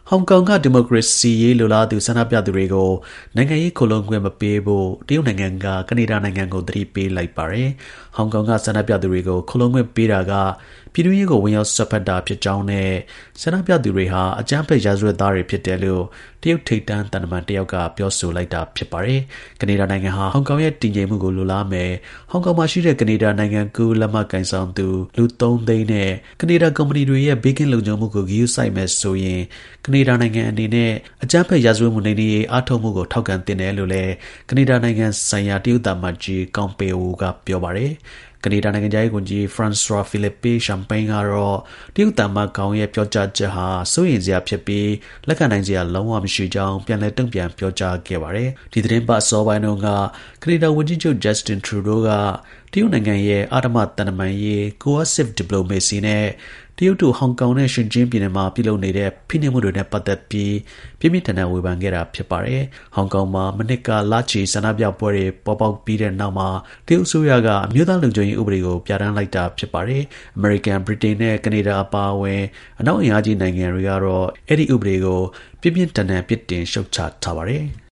ဟောင်ကောင်က ဒီမိုကရေစီရေးလိုလားသူဆန္ဒပြသူတွေကို နိုင်ငံရေးခိုလှုံခွင့်မပေးဖို့ တရုတ်နိုင်ငံက ကနေဒါနိုင်ငံကို သတိပေးလိုက်ပါတယ်။ ဟောင်ကောင်က ဆန္ဒပြသူတွေကို ခိုလှုံခွင့်ပေးတာက ပြည်တွင်းရေးကို ဝင်ရောက်စွက်ဖက်တာဖြစ်ကြောင်းနဲ့ ဆန္ဒပြသူတွေဟာ အကြမ်းဖက် ရာဇဝတ်သားတွေဖြစ်တယ်လို့ တရုတ်ထိပ်တန်း သံတမန်တစ်ယောက်က ပြောဆိုလိုက်တာ ဖြစ်ပါတယ်။ ကနေဒါနိုင်ငံဟာ ဟောင်ကောင်ရဲ့ တည်ငြိမ်မှုကို လိုလားမယ်။ ဟောင်ကောင်မှာရှိတဲ့ ကနေဒါနိုင်ငံကူးလက်မှတ်ကိုင်ဆောင်သူ လူ ၃ သိန်းနဲ့ ကနေဒါ ကုမ္ပဏီတွေရဲ့ ဘေးကင်းလုံခြုံမှုကို ဂရုစိုက်မယ်ဆိုရင် ကနေဒါနိုင်ငံအနေနဲ့ အကြမ်းဖက် ရာဇဝတ်မှုနှိမ်နင်းရေး အားထုတ်မှုကို ထောက်ခံသင့်တယ်လို့လည်း ကနေဒါနိုင်ငံဆိုင်ရာ တရုတ်သံအမတ်ကြီး Kang Ping-u က ပြောပါတယ်။ ကနေဒါ နိုင်ငံခြားရေးဝန်ကြီး François-Philippe Champagne ကတော့ တရုတ် သံအမတ် Kang ရဲ့ ပြောကြားချက်ဟာ စိုးရိမ်စရာဖြစ်ပြီး လက်ခံနိုင်စရာ လုံးဝမရှိကြောင်း ပြန်လည် တုံ့ပြန် ပြောကြားခဲ့ပါတယ်။ ဒီသီတင်းပတ် အစောပိုင်းတုန်းက ကနေဒါ ဝန်ကြီးချုပ် Justin Trudeau က တရုတ်နိုင်ငံရဲ့ အဓမ္မ သံတမန်ရေး coercive diplomacy နဲ့ တရုတ်တို့ ဟောင်ကောင်နဲ့ ရှင်ကျင်းပြည်နယ်မှာ ပြုလုပ်နေတဲ့ ဖိနှိပ်မှုတွေနဲ့ ပတ်သက်ပြီး ပြင်းပြင်းထန်ထန် ဝေဖန်ခဲ့တာ ဖြစ်ပါတယ်။ ဟောင်ကောင်မှာ မနှစ်က လချီ ဆန္ဒပြပွဲတွေ ပေါ်ပေါက်ပြီးတဲ့နောက်မှာ တရုတ်အစိုးရက အမျိုးသားလုံခြုံရေး ဥပဒေကို ပြဌာန်းလိုက်တာ ဖြစ်ပါတယ်။ အမေရိကန်၊ ဗြိတိန်နဲ့ ကနေဒါ အပါအဝင် အနောက်အင်အားကြီး နိုင်ငံတွေကတော့ အဲဒီ ဥပဒေကို ပြင်းပြင်းထန်ထန် ပြစ်တင် ရှုတ်ချထားပါတယ်။